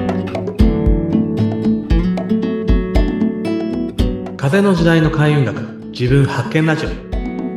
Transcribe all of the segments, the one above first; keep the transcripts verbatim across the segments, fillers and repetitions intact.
風の時代の開運学、自分発見ラジオ。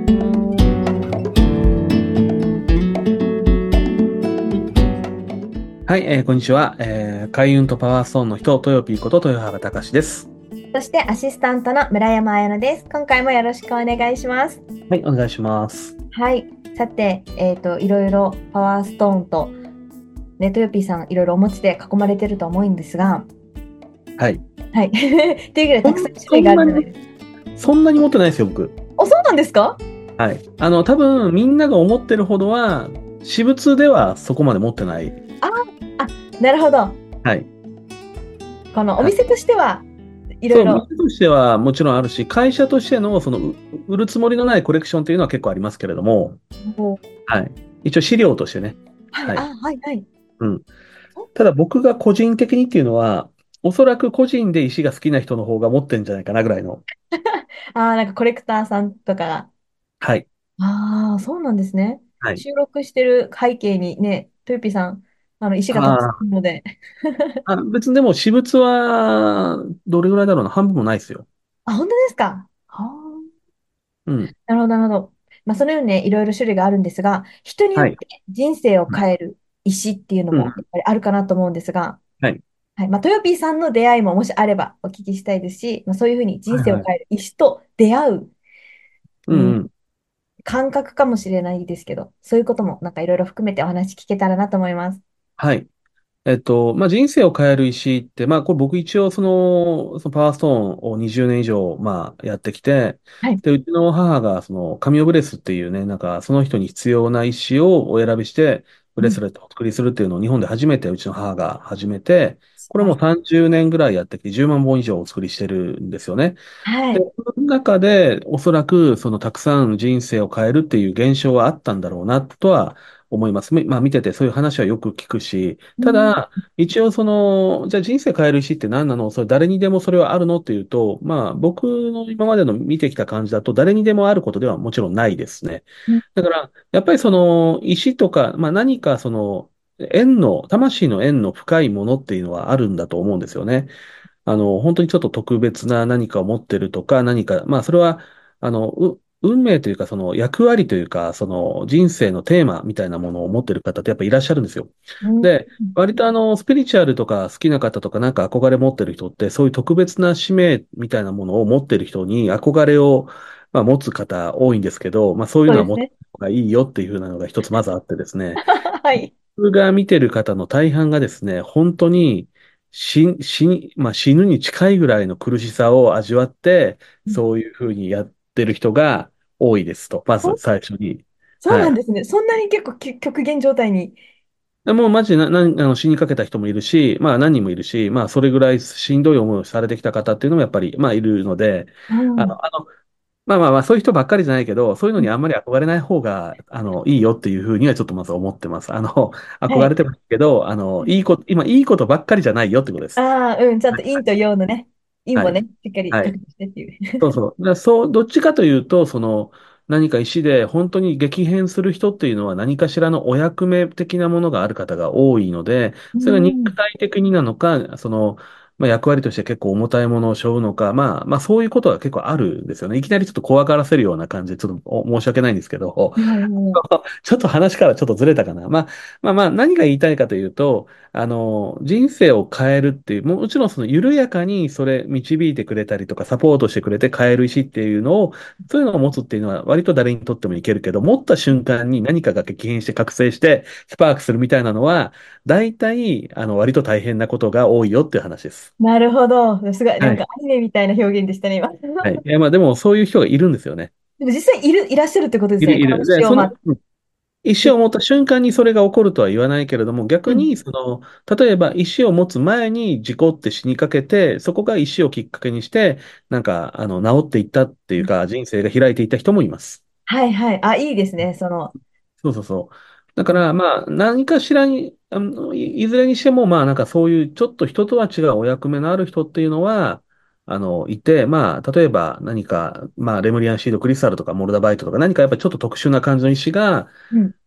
はい、えーこんにちは、えー開運とパワーストーンの人、豊 P こと豊原隆です。 そしてアシスタントの村山彩乃です。今回もよろしくお願いします。 はい、お願いします。 はい。さて、えっと、いろいろパワーストーンと、ね、トヨピーさんいろいろお持ちで囲まれてると思うんですが、 はい。 はい。っていうぐらいたくさん種そ類があんなに、 るじゃないですか。 そんなに持ってないですよ、僕。 あ、そうなんですか？ はい。あの、多分、みんなが思ってるほどは、私物ではそこまで持ってない。 あ、あ、なるほど。 はい。 このおはい。 店としてはいろそう、 いろ。 店としてはもちろんあるし、会社としての、その、う売るつもりのないコレクションっていうのは結構ありますけれども、 おはい。一応資料としてね。 はい、 はい。 あ、はい、はい。 うん。 おただ僕が個人的にっていうのは、おそらく個人で石が好きな人の方が持ってんじゃないかなぐらいの。 あー、なんかコレクターさんとかが。 はい。 ああ、そうなんですね。 はい。 収録してる背景にね、トヨピーさん、あの石がたくさんああるので。 あ、あ、別にでも私物は、どれぐらいだろうな、半分もないですよ。 あ、本当ですか？はあ、 うん。 なるほど、なるほど。まあ、そのようにね、いろいろ種類があるんですが、人によはい。 って人生を変える石っていうのうん。 もやっぱりあるかなと思うんですが、 はい。 はい。まあ、トヨピーさんの出会いももしあればお聞きしたいですし、まあ、そういうふうに人はいはい。 生を変える石と出会う、うん、 うんうん。 感覚かもしれないですけど、そういうこともなんかいろいろ含めてお話聞けたらなと思います。 はい。えっと、まあ、人生を変える石って、まあ、これ僕一応その、そのパワーストーンをにじゅうねん以上、まあ、やってきて、 はい。 で、うちの母がその、神尾ブレスっていうね、なんか、その人に必要な石をお選びして、ブうん。 レスレットをお作りするっていうのを日本で初めてうちの母が始めて、これも素晴らしい。 さんじゅうねんぐらいやってきてじゅうまん本以上お作りしてるんですよね。で、 はい。 その中で、おそらく、そのたくさん人生を変えるっていう現象はあったんだろうな、とは思います。みまあ、見ててそういう話はよく聞くし、 うん。 ただ、一応その、じゃあ人生変える石って何なのそれ誰にでもそれはあるのっていうと、まあ、僕の今までの見てきた感じだと、誰にでもあることではもちろんないですね。 うん。 だから、やっぱりその、石とか、まあ何かその、縁の、魂の縁の深いものっていうのはあるんだと思うんですよね。あの、本当にちょっと特別な何かを持ってるとか、何か、まあ、それは、あの、う、運命というか、その役割というか、その人生のテーマみたいなものを持ってる方ってやっぱいらっしゃるんですよ。 うん。 で、割とあの、スピリチュアルとか好きな方とかなんか憧れ持ってる人って、そういう特別な使命みたいなものを持ってる人に憧れを、まあ、持つ方多いんですけど、まあ、そういうのは持ったそうですね。 方がいいよっていうふうなのが一つまずあってですね。 はい。 僕が見てる方の大半がですね、本当に死、死に、まあ、死ぬに近いぐらいの苦しさを味わって、 うん。 そういうふうにやってる人が多いですと。まずそ最初に。 そうはい。 なんですね。そんなに結構き極限状態に。 でもうマジでな、な、あの死にかけた人もいるし、まあ何人もいるし、まあそれぐらいしんどい思いをされてきた方っていうのもやっぱり、まあいるので、 うん。うあの、あの、まあまあまあそういう人ばっかりじゃないけど、そういうのにあんん。 まり憧れない方が、あの、いいよっていうふうにはちょっとまず思ってます。あの、 はい。 憧れてもいいけど、あの、いいこと、今いいことばっかりじゃないよってことです。 ああ、うん。ちゃんと陰と陽のね、陰はい。 もね、しっかりはい。 確認してっていう。 そうそう。だからそう、どっちかというと、その、何か石で本当に激変する人っていうのは何かしらのお役目的なものがある方が多いので、 うそれが肉ん。 体的になのか、その、まあ、役割として結構重たいものを背負うのか、まあ、まあそういうことが結構あるんですよね。いきなりちょっと怖がらせるような感じで、ちょっとお申し訳ないんですけど、 いやいやいや。 ちょっと話からちょっとずれたかな。まあ、まあまあ、何が言いたいかというと、あの、人生を変えるっていう、もちろんその緩やかにそれ導いてくれたりとかサポートしてくれて変える石っていうのを、そういうのを持つっていうのは割と誰にとってもいけるけど、持った瞬間に何かが激変して覚醒してスパークするみたいなのは、大体、あの、割と大変なことが多いよっていう話です。 なるほど。すごい。なはい。 んかアニメみたいな表現でしたね、今。 はい。いや、まあでもそういう人がいるんですよね。 でも実際いる、いらっしゃるってことですね。このいるいる。で、その、 石をまあ、 石を持った瞬間にそれが起こるとは言わないけれども、逆うん。 に、その、例えば石を持つ前に事故って死にかけて、そこが石をきっかけにして、なんか、あの、治っていったっていうか、人生が開いていった人もいます。 はいはい。あ、いいですね。その、 そうそうそう。だから、まあ、何かしらに、あの、いいずれにしても、まあ、なんかそういうちょっと人とは違うお役目のある人っていうのは、あの、いて、まあ、例えば何か、まあ、レムリアンシードクリスタルとかモルダバイトとか何かやっぱりちょっと特殊な感じの石が、 うん。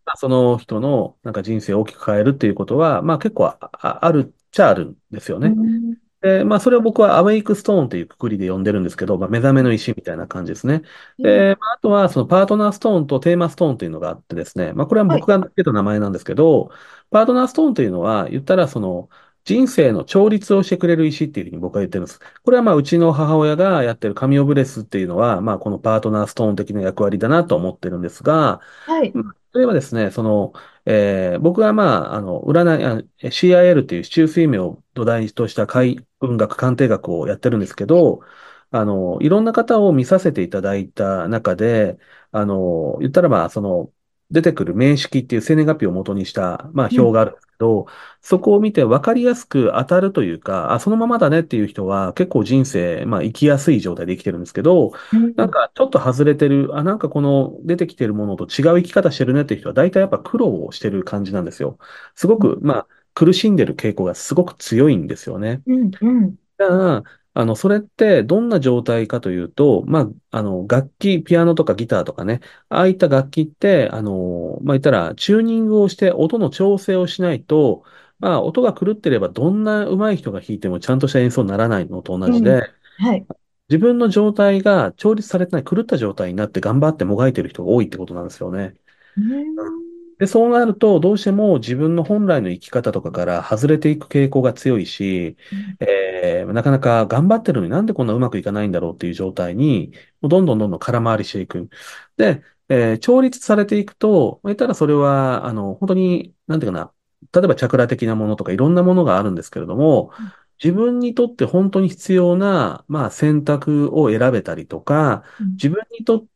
その人のなんか人生を大きく変えるっていうことは、まあ結構あ、ああるっちゃあるんですよね。 うん。 で、まあ、それを僕はアウェイクストーンというくくりで呼んでるんですけど、まあ、目覚めの石みたいな感じですね。 うん。 で、まあ、あとは、そのパートナーストーンとテーマストーンというのがあってですね、まあ、これははい。 僕がつけた名前なんですけど、パートナーストーンというのは、言ったら、その、人生の調律をしてくれる石っていうふうに僕は言ってるんです。これはまあ、うちの母親がやってる神オブレスっていうのは、まあ、このパートナーストーン的な役割だなと思ってるんですが、 はい。 まあ例えばですね、その、えー僕はまあ、あの、占い、あ シーアイエル っていう市中水明を土台とした海運学、鑑定学をやってるんですけど、あの、いろんな方を見させていただいた中で、あの、言ったらば、その、出てくる名式っていう生年月日を元にした、まあ、 うん。 表があるんですけど、そこを見て分かりやすく当たるというか、あ、そのままだねっていう人は結構人生、まあ、生きやすい状態で生きてるんですけど、 うん。 なんかちょっと外れてる、あ、なんかこの出てきてるものと違う生き方してるねっていう人は大体やっぱ苦労をしてる感じなんですよ。すごく、まあ、苦しんでる傾向がすごく強いんですよね。 うん。うん。 じゃあ、あの、それってどんな状態かというと、まあ、あの、楽器、ピアノとかギターとかね、ああいった楽器って、あの、まあ、言ったら、チューニングをして音の調整をしないと、まあ、音が狂ってればどんな上手い人が弾いてもちゃんとした演奏にならないのと同うん。 じで、 はい。 自分の状態が調律されてない狂った状態になって頑張ってもがいてる人が多いってことなんですよね。 ううんん。 で、そうなると、どうしても自分の本来の生き方とかから外れていく傾向が強いし、えーなかなか頑張ってるのになんでこんなうまくいかないんだろうっていう状態に、もうどんどんどんどん空回りしていく。で、えー調律されていくと、言ったらそれは、あの、本当に、なんていうかな、例えばチャクラ的なものとかいろんなものがあるんですけれども、自分にとって本当に必要な、まあ、選択を選べたりとか、 うん。 自分にとって、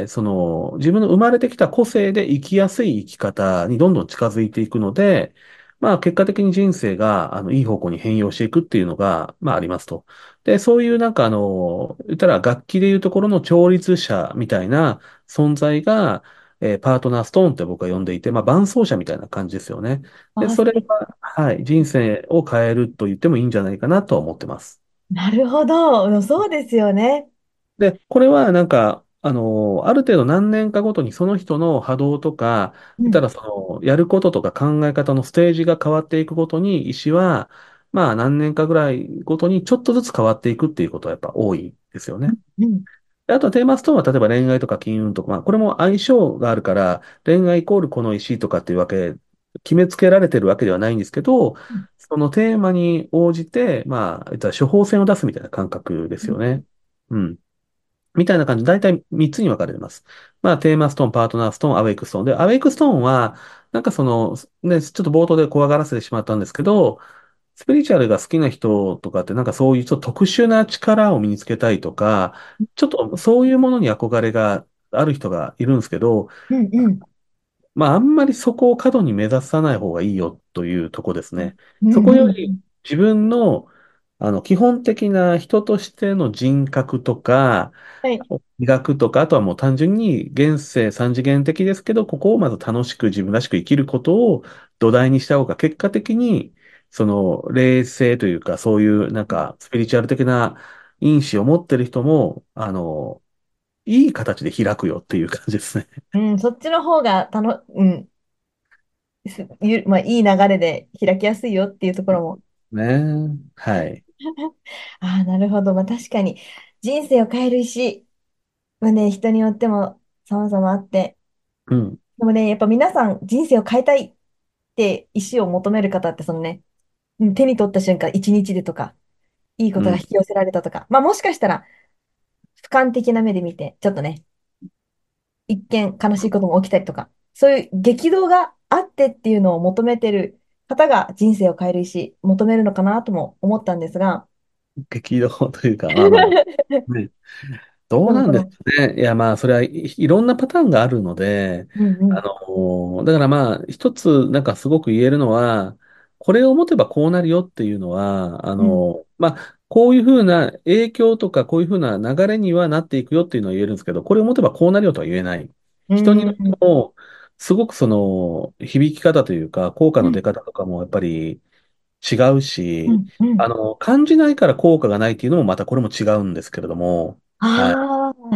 その、自分の生まれてきた個性で生きやすい生き方にどんどん近づいていくので、まあ、結果的に人生が、あの、いい方向に変容していくっていうのが、まあ、ありますと。で、そういうなんか、あの、言ったら楽器でいうところの調律者みたいな存在が、えーパートナーストーンって僕は呼んでいて、まあ、伴走者みたいな感じですよね。で、 あー、素それ敵。 は、はい、人生を変えると言ってもいいんじゃないかなとは思ってます。 なるほど。うん、そうですよね。 で、これはなんか、あの、ある程度何年かごとにその人の波動とか、 うん。 言ったらその、やることとか考え方のステージが変わっていくごとに、石は、まあ何年かぐらいごとにちょっとずつ変わっていくっていうことはやっぱ多いですよね。 うん。 であとはテーマストーンは例えば恋愛とか金運とか、まあこれも相性があるから、恋愛イコールこの石とかっていうわけ、決めつけられてるわけではないんですけど、 うん。 そのテーマに応じて、まあ、言ったら処方箋を出すみたいな感覚でうん。 すよね。うん。みたいな感じで、だいたいみっつに分かれてます。まあ、テーマストーン、パートナーストーン、アウェイクストーン。で、アウェイクストーンは、なんかその、ね、ちょっと冒頭で怖がらせてしまったんですけど、スピリチュアルが好きな人とかって、なんかそういうちょっと特殊な力を身につけたいとか、ちょっとそういうものに憧れがある人がいるんですけど、 うん。うん。 まあ、あんまりそこを過度に目指さない方がいいよというとこですね。 うん。 そこよりうん。 自分の、あの、基本的な人としての人格とか、 はい。 磨くとか、あとはもう単純に現世三次元的ですけど、ここをまず楽しく自分らしく生きることを土台にした方が、結果的に、その、霊性というか、そういうなんか、スピリチュアル的な因子を持ってる人も、あの、いい形で開くよっていう感じですね。 うん。そっちの方がたの、うん。すゆ、まあ、いい流れで開きやすいよっていうところも。 ね。はい。 ああ、なるほど。まあ、確かに、人生を変える石はね、人によっても様々あって、 うん。 でもね、やっぱ皆さん人生を変えたいって石を求める方って、そのね、うん、手に取った瞬間、一日でとか、いいこうん。 とが引き寄せられたとか、まあもしかしたら、俯瞰的な目で見て、ちょっとね、一見悲しいことも起きたりとか、そういう激動があってっていうのを求めてる方が人生を変える石、求めるのかなとも思ったんですが、 激動というか、まあまあ、ね、どうなんですでもその、 かね。いや、まあ、それはい、いろんなパターンがあるので、あうんうん、 の、だからまあ、一つ、なんかすごく言えるのは、これを持てばこうなるよっていうのは、あうん、 の、まあ、こういうふうな影響とか、こういうふうな流れにはなっていくよっていうのは言えるんですけど、これを持てばこうなるよとは言えない。 う人によってん、 も、すごくその、響き方というか、効果うん、 の出方とかもやっぱり違うし、 うん、うん。 あの、感じないから効果がないっていうのもまたこれも違うんですけれども、はい。 ああ、 こ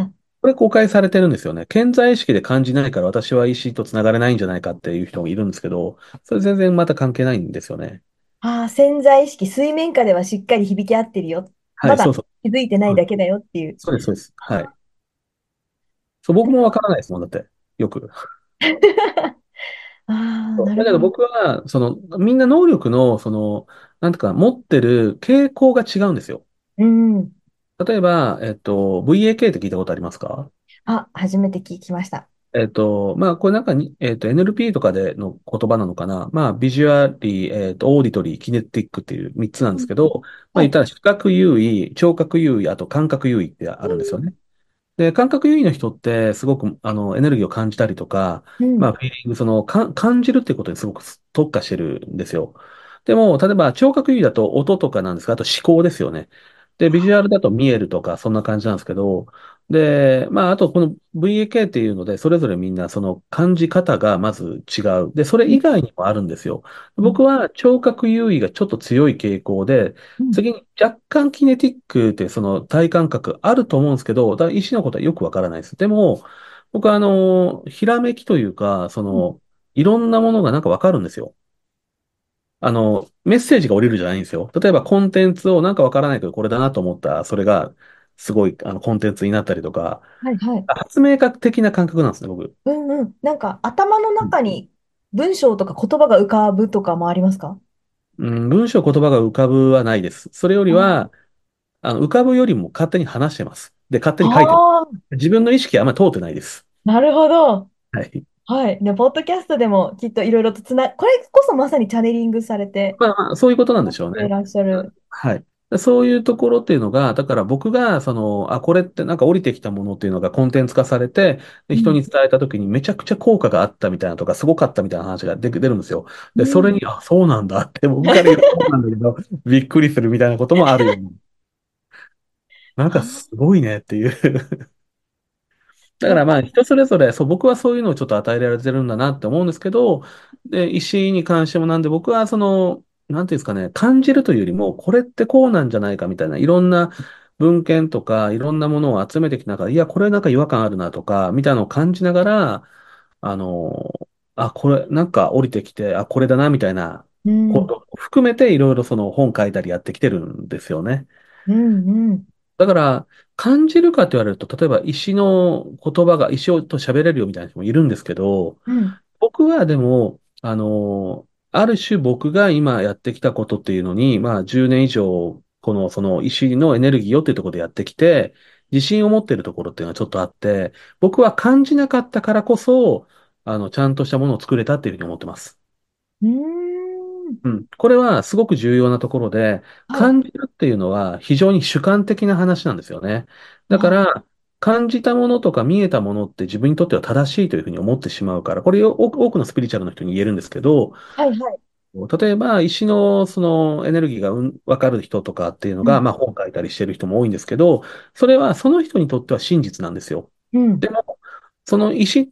れ誤解されてるんですよね。潜在意識で感じないから私は意識と繋がれないんじゃないかっていう人もいるんですけど、それ全然また関係ないんですよね。 ああ、潜在意識、水面下ではしっかり響き合ってるよ。 はい、 まだそうそう。 気づいてないだけだよっていう。 そうです、そうです。はい。そう、僕もわからないですもん、だって。よく。 ああ、 そうだけどなるほど。 僕は、その、みんな能力の、その、なんとか持ってる傾向が違うんですよ。 うん。 例えば、えっと、ブイエーケー って聞いたことありますか？ あ、初めて聞きました。 えっと、まあ、これなんかに、えっと、エヌエルピー とかでの言葉なのかな。まあ、ビジュアリー、えっと、オーディトリー、キネティックっていうみっつなんでうん。 すけど、まあ、 はい。 言ったら視覚優位、聴覚優位、あと感覚優位ってあるんですよね。で、感覚優位の人って、すごく、あの、エネルギーを感じたりとか、 うん。 まあ、フィーリング、その、か、感じるっていうことにすごく特化してるんですよ。でも、例えば、聴覚優位だと音とかなんですが、あと思考ですよね。で、ビジュアルだと見えるとか、そんな感じなんですけど、で、まあ、あと、この ブイエーケー っていうので、それぞれみんな、その感じ方がまず違う。で、それうん。 以外にもあるんですよ。 うん。 僕は聴覚優位がちょっと強い傾向で、 うん。 次に若干キネティックってその体感覚あると思うんですけど、だから意思のことはよくわからないです。でも、僕はあの、ひらめきというか、そうん。 の、いろんなものがなんかわかるんですよ。あの、メッセージが降りるじゃないんですよ。例えばコンテンツをなんかわからないけどこれだなと思ったら、それがすごいあのコンテンツになったりとか、 はいはい。 発明家的な感覚なんですね、僕。 うんうん。なんか頭のうん中に文章とか言葉が浮かぶとかもありますか？ うん、文章、言葉が浮かぶはないです。それよりは、 ああの浮かぶよりも勝手に話してます。で、勝手あに書いてる。 ー、 自分の意識はあんまり通ってないです。 なるほど。 はい。 はい。で、ポッドキャストでもきっといろいろとつな、これこそまさにチャネリングされて、 まあまあ、そういうことなんでやっしょうね。 ていらっしゃる。 はい。そういうところっていうのが、だから僕が、その、あ、これってなんか降りてきたものっていうのがコンテンツ化されて、でうん。 人に伝えたときにめちゃくちゃ効果があったみたいなとか、すごかったみたいな話が出て出るんですよ。で、それうん。 に、あ、そうなんだって、僕から言うとそうなんだけど、びっくりするみたいなこともあるように。なんかすあ、 ごいねっていう。だかやっぱ、 らまあ人それぞれ、そう、僕はそういうのをちょっと与えられてるんだなって思うんですけど、で、石に関してもなんで僕はその、なんていうんですかね、感じるというよりも、これってこうなんじゃないかみたいな、いろんな文献とか、いろんなものを集めてきた中で、いや、これなんか違和感あるなとか、みたいなのを感じながら、あの、あ、これなんか降りてきて、あ、これだな、みたいなうん。 ことを含めて、いろいろその本書いたりやってきてるんですよね。 うん。うん。 だから、感じるかって言われると、例えば石の言葉が石と喋れるよみたいな人もいるんですけど、 うん。 僕はでも、あの、ある種僕が今やってきたことっていうのに、まあじゅうねん以上、この、その石のエネルギーよっていうところでやってきて、自信を持っているところっていうのはちょっとあって、僕は感じなかったからこそ、あの、ちゃんとしたものを作れたっていうふうに思ってます。 うーん。 うん。これはすごく重要なところで、 はい。 感じるっていうのは非常に主観的な話なんですよね。だかあ、 ら、感じたものとか見えたものって自分にとっては正しいというふうに思ってしまうから、これを多く多くのスピリチュアルの人に言えるんですけど、 はいはい。 例えば石のそのエネルギーがうんわかる人とかっていうのが、 うん。 まあ本書いたりしてる人も多いんですけど、それはその人にとっては真実なんですよ。 うん。 でも、その石って、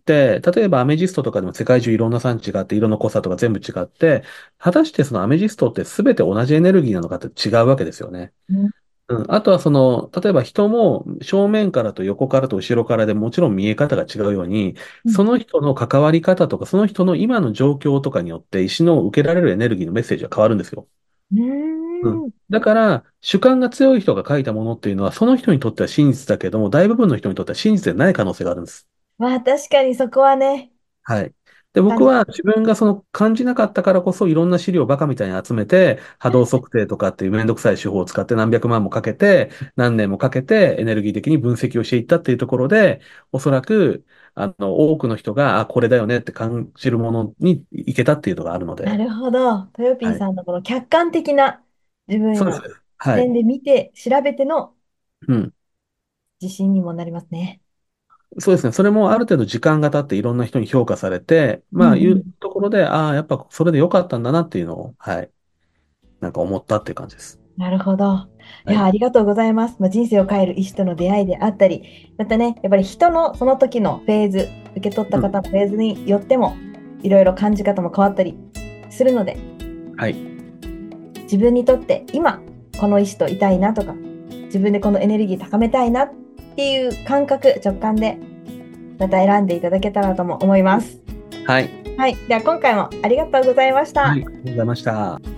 例えばアメジストとかでも世界中いろんな産地があって、色の濃さとか全部違って、果たしてそのアメジストって全て同じエネルギーなのかって違うわけですよね。 うん。 うん。あとはその、例えば人も正面からと横からと後ろからでもちろん見え方が違うように、 うん。 その人の関わり方とか、その人の今の状況とかによって石の受けられるエネルギーのメッセージが変わるんですよ。 ううん。 ーん。 だから、主観が強い人が書いたものっていうのは、その人にとっては真実だけども、大部分の人にとっては真実でない可能性があるんです。 まあ確かにそこはね、 はい。で、 感じ。 僕は自分がその感じなかったからこそいろんな資料をバカみたいに集めて、波動測定とかっていうめんどくさい手法を使って何百万もかけて、何年もかけてエネルギー的に分析をしていったっていうところで、おそらく、あの、多くの人が、あ、これだよねって感じるものにいけたっていうのがあるので、 なるほど。トヨピーはい。 さんのこの客観的な自分そうです。 の視はい。 点で見て、調べてのうん。 自信にもなりますね。 そうですね。それもある程度時間が経っていろんな人に評価されて、まあ、いううんうん。 ところで、ああ、やっぱそれで良かったんだなっていうのを、はい。なんか思ったっていう感じです。 なるほど。いや、 はい。 ありがとうございます。まあ、人生を変える医師との出会いであったり、またね、やっぱり人のその時のフェーズ、受け取ったうん。 方のフェーズによっても、いろいろ感じ方も変わったりするので、 はい。 自分にとって今、この医師といたいなとか、自分でこのエネルギー高めたいなっっていう感覚、直感でまた選んでいただけたらとも思います。 はい。 はい。では今回もありがとうございました。 はい。ありがとうございました。